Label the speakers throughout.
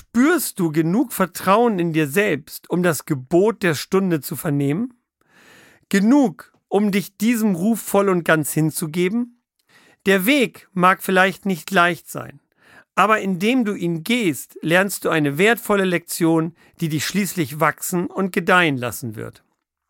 Speaker 1: Spürst du genug Vertrauen in dir selbst, um das Gebot der Stunde zu vernehmen? Genug, um dich diesem Ruf voll und ganz hinzugeben? Der Weg mag vielleicht nicht leicht sein, aber indem du ihn gehst, lernst du eine wertvolle Lektion, die dich schließlich wachsen und gedeihen lassen wird.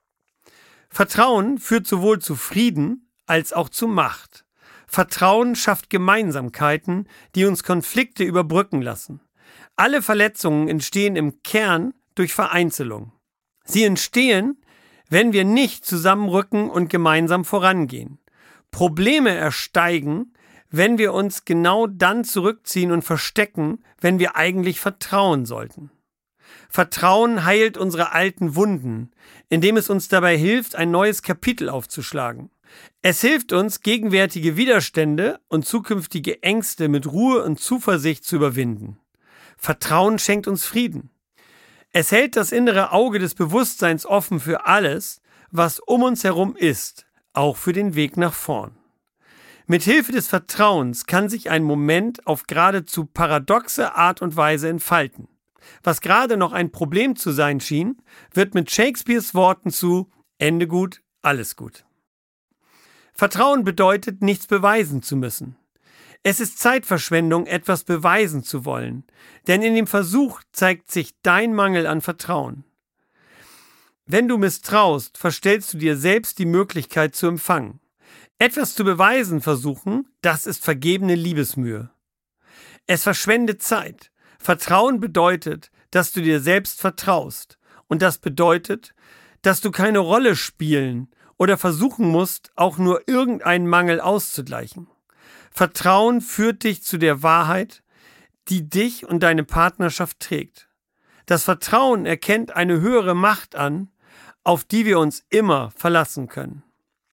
Speaker 1: Vertrauen führt sowohl zu Frieden als auch zu Macht. Vertrauen schafft Gemeinsamkeiten, die uns Konflikte überbrücken lassen. Alle Verletzungen entstehen im Kern durch Vereinzelung. Sie entstehen, wenn wir nicht zusammenrücken und gemeinsam vorangehen. Probleme ersteigen, wenn wir uns genau dann zurückziehen und verstecken, wenn wir eigentlich vertrauen sollten. Vertrauen heilt unsere alten Wunden, indem es uns dabei hilft, ein neues Kapitel aufzuschlagen. Es hilft uns, gegenwärtige Widerstände und zukünftige Ängste mit Ruhe und Zuversicht zu überwinden. Vertrauen schenkt uns Frieden. Es hält das innere Auge des Bewusstseins offen für alles, was um uns herum ist, auch für den Weg nach vorn. Mit Hilfe des Vertrauens kann sich ein Moment auf geradezu paradoxe Art und Weise entfalten. Was gerade noch ein Problem zu sein schien, wird mit Shakespeares Worten zu Ende gut, alles gut. Vertrauen bedeutet, nichts beweisen zu müssen. Es ist Zeitverschwendung, etwas beweisen zu wollen, denn in dem Versuch zeigt sich dein Mangel an Vertrauen. Wenn du misstraust, verstellst du dir selbst die Möglichkeit zu empfangen. Etwas zu beweisen versuchen, das ist vergebene Liebesmühe. Es verschwendet Zeit. Vertrauen bedeutet, dass du dir selbst vertraust. Und das bedeutet, dass du keine Rolle spielen oder versuchen musst, auch nur irgendeinen Mangel auszugleichen. Vertrauen führt dich zu der Wahrheit, die dich und deine Partnerschaft trägt. Das Vertrauen erkennt eine höhere Macht an, auf die wir uns immer verlassen können.